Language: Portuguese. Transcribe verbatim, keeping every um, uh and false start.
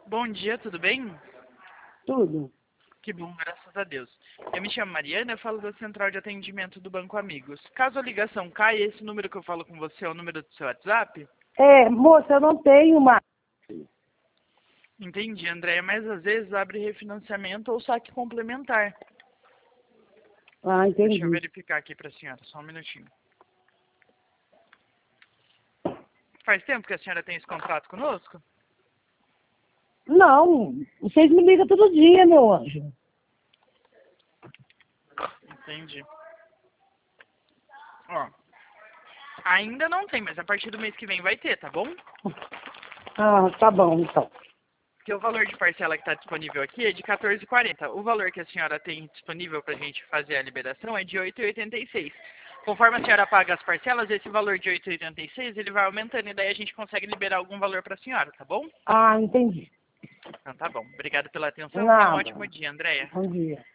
Bom dia, tudo bem? Tudo. Que bom, graças a Deus. Eu me chamo Mariana, eu falo da Central de Atendimento do Banco Amigos. Caso a ligação caia, esse número que eu falo com você é o número do seu WhatsApp? É, moça, eu não tenho mais. Entendi, Andréia, mas às vezes abre refinanciamento ou saque complementar. Ah, Deixa eu entendi. verificar aqui para a senhora, só um minutinho. Faz tempo que a senhora tem esse contrato conosco? Não, vocês me ligam todo dia, meu anjo. Entendi. Ó, ainda não tem, mas a partir do mês que vem vai ter, tá bom? Ah, tá bom, então. Porque o valor de parcela que está disponível aqui é de quatorze reais e quarenta centavos. O valor que a senhora tem disponível para a gente fazer a liberação é de oito reais e oitenta e seis centavos. Conforme a senhora paga as parcelas, esse valor de oito reais e oitenta e seis centavos ele vai aumentando e daí a gente consegue liberar algum valor para a senhora, tá bom? Ah, entendi. Então tá bom. Obrigado pela atenção. Tenha um Nada. ótimo dia, Andréia. Bom dia.